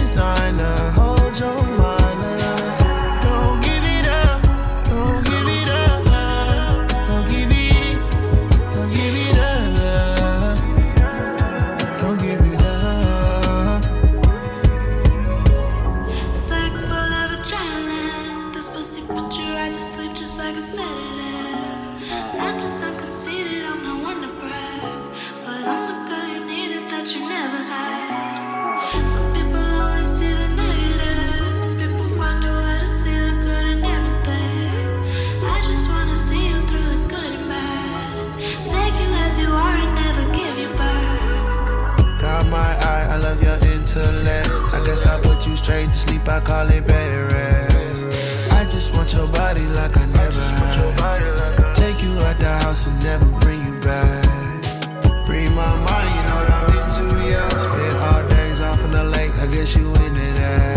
designer, hold your manners. Don't give it up, don't give it up, don't give it, don't give it up, don't give it up. Sex full of adrenaline, this pussy put you right to sleep just like a sedative. Not to sound conceited, I'm not one to brag, but I'm the girl you needed that you never had. Some people only see the negative, some people find a way to see the good in everything. I just wanna see you through the good and bad, take you as you are and never give you back. Got my eye, I love your intellect. I guess I put you straight to sleep, I call it bed rest. I just want your body like I never had. Take you out the house and never bring you back. Read my mind, you know what I'm into, yeah. Spent all days off in the lake, I guess you into that.